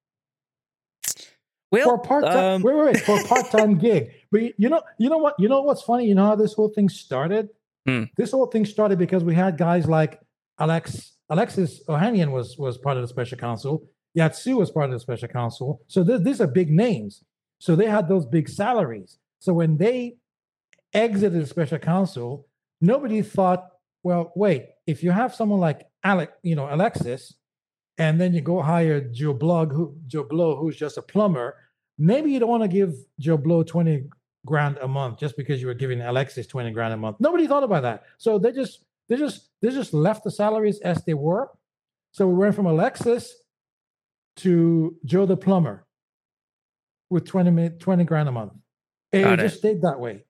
Well, For a part-time, wait, for a part-time gig. But you know what's funny? You know how this whole thing started? This whole thing started because we had guys like Alexis Ohanian was part of the special counsel. Yatsu was part of the special counsel. So these are big names. So they had those big salaries. So when they exited the special counsel, nobody thought, well, wait, if you have someone like Alexis, and then you go hire Joe Blow, who's just a plumber, maybe you don't want to give Joe Blow 20 grand a month just because you were giving Alexis 20 grand a month. Nobody thought about that. So they just left the salaries as they were. So we went from Alexis to Joe the plumber with 20 grand a month. It just stayed that way.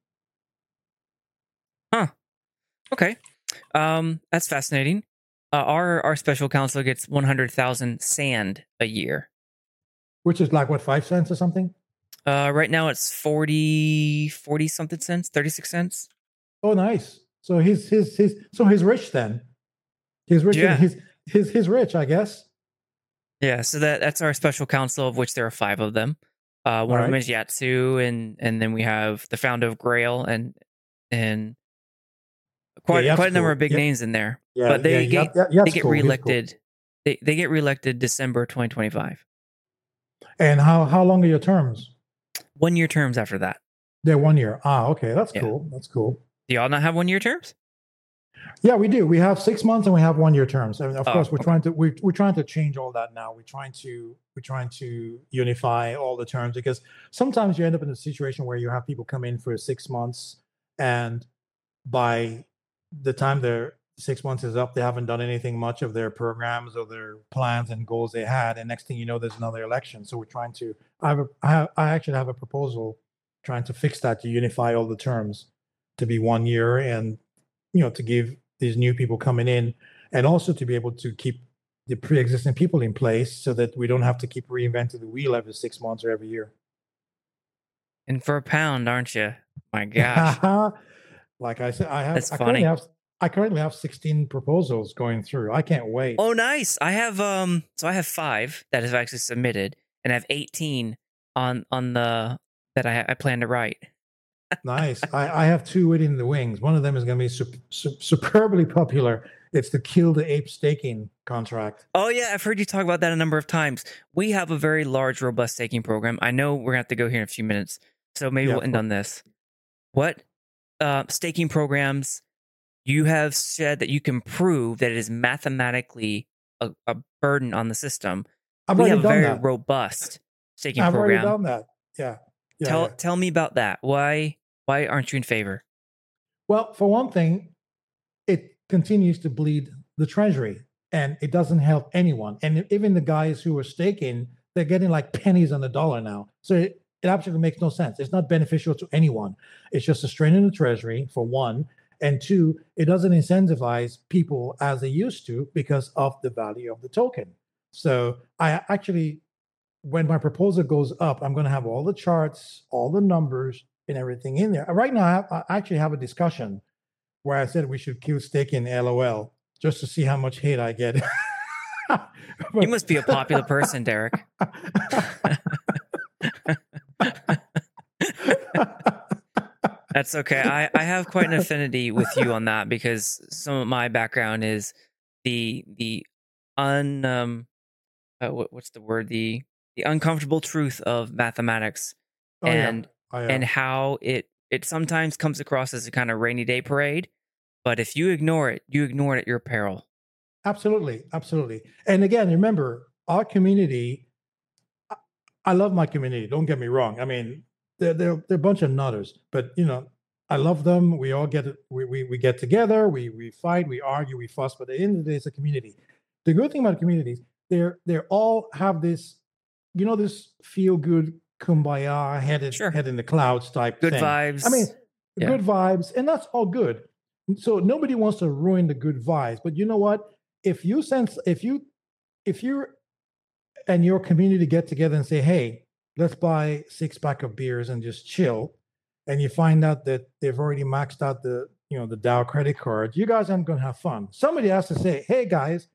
Huh. Okay. That's fascinating. Our special counsel gets 100,000 sand a year, which is like what, 5 cents or something? Right now it's 40 something cents, 36 cents. Oh, nice. So he's rich then. He's rich. Yeah. He's rich, I guess. Yeah. So that's our special counsel, of which there are 5 of them. One of them is Yatsu, and then we have the founder of Grail and quite a number of big names in there. Yeah, but they get reelected. Cool. They get reelected December 2025. And how long are your terms? 1-year terms after that. They're 1 year. Okay, that's cool. That's cool. Do y'all not have 1-year terms? Yeah, we do. We have 6 months and we have 1-year terms. And of course, we're trying to change all that now. We're trying to unify all the terms, because sometimes you end up in a situation where you have people come in for 6 months, and by the time their 6 months is up, they haven't done anything much of their programs or their plans and goals they had, and next thing you know, there's another election. So we're trying to. I actually have a proposal trying to fix that, to unify all the terms to be 1 year, and to give these new people coming in, and also to be able to keep the pre-existing people in place, so that we don't have to keep reinventing the wheel every 6 months or every year. And for a pound, aren't you? My gosh. Like I said, I currently have 16 proposals going through. I can't wait. Oh, nice. I have so I have 5 that have actually submitted, and I have 18 on the that I plan to write. Nice. I have 2 waiting in the wings. One of them is going to be superbly popular. It's the Kill the Ape staking contract. Oh yeah, I've heard you talk about that a number of times. We have a very large, robust staking program. I know we're going to have to go here in a few minutes, so maybe we'll end on this. What staking programs? You have said that you can prove that it is mathematically a burden on the system. We have a very robust staking program. I've already done that. Yeah. Tell me about that. Why aren't you in favor? Well, for one thing, it continues to bleed the treasury, and it doesn't help anyone. And even the guys who are staking, they're getting like pennies on the dollar now. So it absolutely makes no sense. It's not beneficial to anyone. It's just a strain in the treasury, for one. And 2, it doesn't incentivize people as they used to because of the value of the token. So I actually, when my proposal goes up, I'm going to have all the charts, all the numbers, and everything in there. Right now, I actually have a discussion where I said we should kill staking LOL just to see how much hate I get. You must be a popular person, Derek. That's okay. I have quite an affinity with you on that, because some of my background is the what's the word, the uncomfortable truth of mathematics, and how it sometimes comes across as a kind of rainy day parade, but if you ignore it at your peril. Absolutely. And again, remember, our community, I love my community. Don't get me wrong. I mean, they're a bunch of nutters, but I love them. We all get it. We get together. We fight. We argue. We fuss. But at the end of the day, it's a community. The good thing about communities, they're all have this, this feel good kumbaya Sure. head in the clouds type Good thing. vibes. I mean, Yeah. good vibes, and that's all good. So nobody wants to ruin the good vibes. But you know what? If you and your community get together and say, hey, let's buy 6 pack of beers and just chill, and you find out that they've already maxed out the Dow credit card, you guys aren't going to have fun. Somebody has to say, hey guys,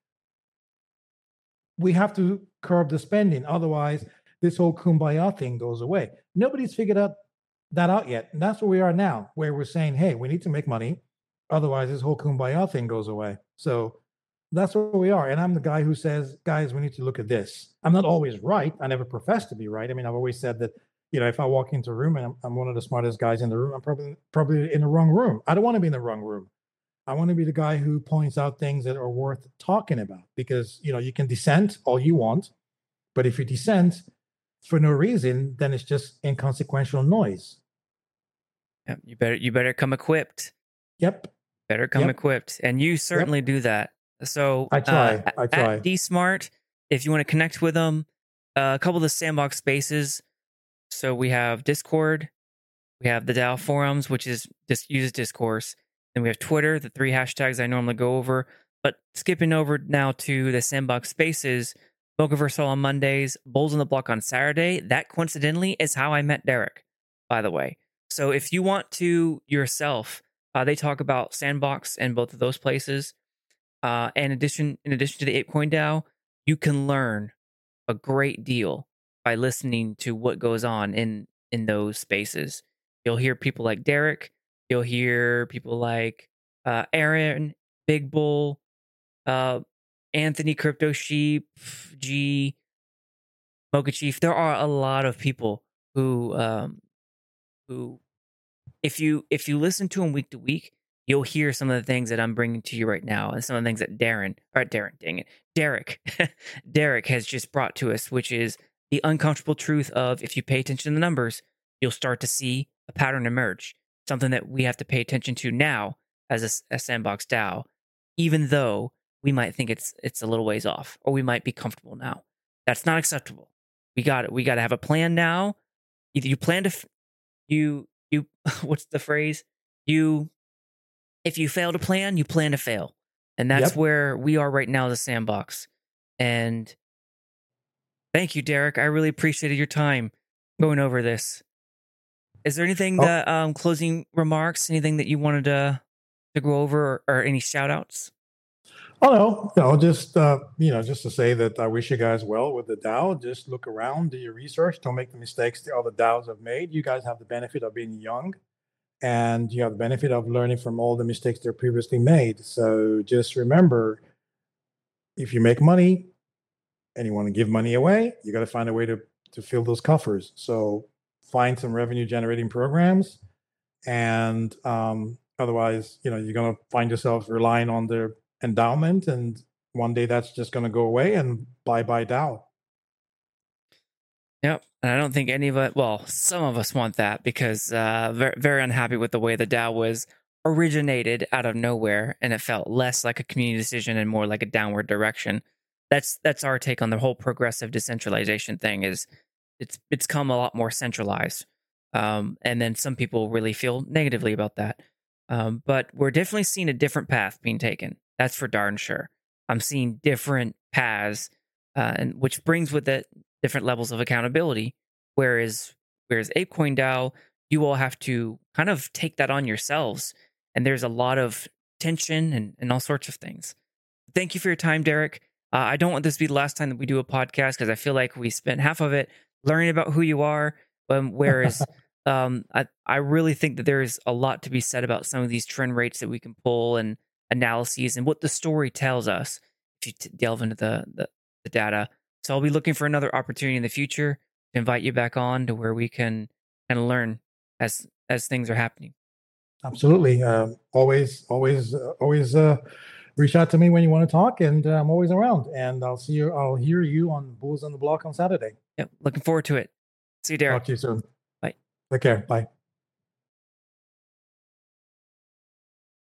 we have to curb the spending, otherwise this whole kumbaya thing goes away. Nobody's figured that out yet, and that's where we are now, where we're saying, hey, we need to make money, otherwise this whole kumbaya thing goes away. So that's where we are. And I'm the guy who says, guys, we need to look at this. I'm not always right. I never profess to be right. I mean, I've always said that, if I walk into a room and I'm one of the smartest guys in the room, I'm probably in the wrong room. I don't want to be in the wrong room. I want to be the guy who points out things that are worth talking about, because, you can dissent all you want, but if you dissent for no reason, then it's just inconsequential noise. Yeah, you better come equipped. Yep. Better come Yep. equipped, and you certainly do that. So I try. At DSmart, if you want to connect with them, a couple of the Sandbox spaces. So we have Discord, we have the DAO forums, which is just uses discourse, and we have Twitter, the 3 hashtags I normally go over. But skipping over now to the Sandbox spaces, Mochaversal on Mondays, Bulls on the Block on Saturday. That coincidentally is how I met Derek, by the way. So if you want to yourself, they talk about Sandbox in both of those places. And in addition to the ApeCoin DAO, you can learn a great deal by listening to what goes on in those spaces. You'll hear people like Derek. You'll hear people like Aaron, Big Bull, Anthony, Crypto Sheep, G, Mocha Chief. There are a lot of people who if you listen to them week to week, you'll hear some of the things that I'm bringing to you right now, and some of the things that Derek has just brought to us, which is the uncomfortable truth of, if you pay attention to the numbers, you'll start to see a pattern emerge. Something that we have to pay attention to now as a Sandbox DAO, even though we might think it's a little ways off, or we might be comfortable now. That's not acceptable. We got to have a plan now. Either you plan to you what's the phrase? If you fail to plan, you plan to fail. And that's where we are right now as a Sandbox. And thank you, Derek. I really appreciated your time going over this. Is there anything that closing remarks, anything that you wanted to go over, or any shout outs? Oh no, just just to say that I wish you guys well with the DAO. Just look around, do your research, don't make the mistakes the other DAOs have made. You guys have the benefit of being young, and you have the benefit of learning from all the mistakes they're previously made. So just remember, if you make money and you want to give money away, you got to find a way to fill those coffers. So find some revenue generating programs, and otherwise, you're going to find yourself relying on their endowment, and one day that's just going to go away, and bye DAO. Yep. And I don't think any of it, well, some of us want that, because very, very unhappy with the way the DAO was originated out of nowhere, and it felt less like a community decision and more like a downward direction. That's our take on the whole progressive decentralization thing. Is it's come a lot more centralized, and then some people really feel negatively about that. But we're definitely seeing a different path being taken. That's for darn sure. I'm seeing different paths, and which brings with it different levels of accountability. Whereas ApeCoin DAO, you all have to kind of take that on yourselves, and there's a lot of tension and all sorts of things. Thank you for your time, Derek. I don't want this to be the last time that we do a podcast, because I feel like we spent half of it learning about who you are, whereas I really think that there is a lot to be said about some of these trend rates that we can pull, and analyses, and what the story tells us if you delve into the data. So I'll be looking for another opportunity in the future to invite you back on, to where we can kind of learn as things are happening. Absolutely. Always reach out to me when you want to talk, and I'm always around. And I'll hear you on Bulls on the Block on Saturday. Yep. Looking forward to it. See you, Derek. Talk to you soon. Bye. Take care. Bye.